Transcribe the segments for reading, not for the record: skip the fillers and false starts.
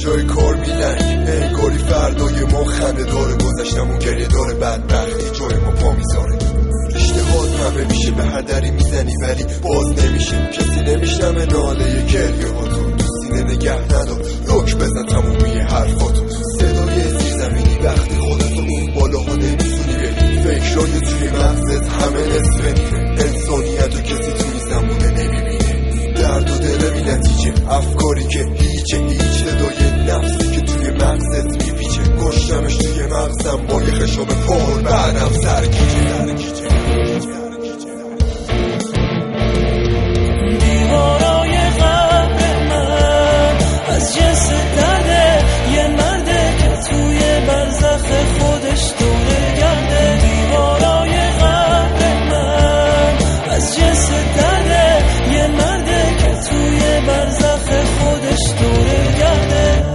جای کار میلنگ، انگاری فردای ما خنده داره، گذشتمون گریه داره، بدبختی جای ما پا میذاره. اشتهات همه میشه، به هر دری میزنی ولی باز نمیشه، کسی نمیشنمه ناله گریه هاتو، تو سینه نگه ندار، رک بزن تمومی حرفاتو. صدای زیرزمینی وقتی خودتو اون بالاها نمیتونی بری، فکرای توی مغزت همه نصف نیمه، انسانیت و کسی توی زمونه نمیبینه، درد و دل بی نتیجه، افکاری که هیچه، هیچ صدای نفسی که توی مغزت میپیچه. کشتمش توی مغزم با یه خشاب پر، بعدم سرگیجه. دیوارای قبر من از جنس درده، یه مرده که توی برزخ خودش دوره گرده. دیوارای قبر من از جنس درده، یه مرده که توی برزخ خودش دوره گرده.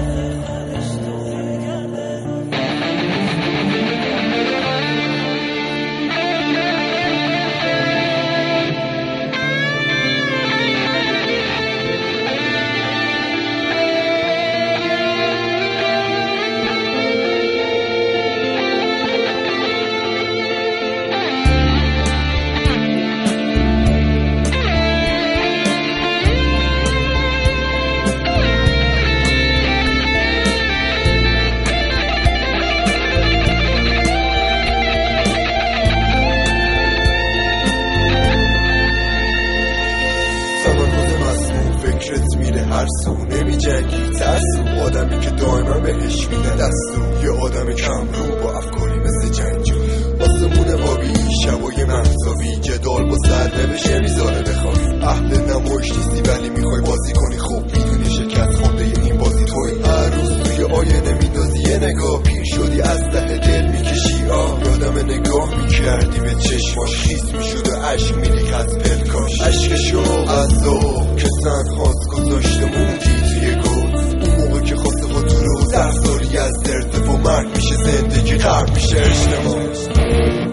فکرت میره هر سو، نمی جنگی ترسو، آدمی که دائما بهش میده دستو، یه آدم کم رو با افکاری مثل جنگجو، آسمون آبی شبای محتابی، جدال با سرنوشت میذاره بخوابی. اهل نمایش نیستی ولی میخوای بازی کنی، خوب میدونی شکست خورده این بازی توی. هر روز توی آینه میندازی یه نگاه، پیر شدی از ته دل میکشی یادم نگاه میکردی به چشماش، خیس میشد و عشق میریخت از پلکاش، عشق شوق از ذوق که تنهاست گذاشته موندی توی گل. اون موقع که خواسته با تو رو دستاری از ارتفاع، مرگ میشه زندگی، غرب میشه اجتماع.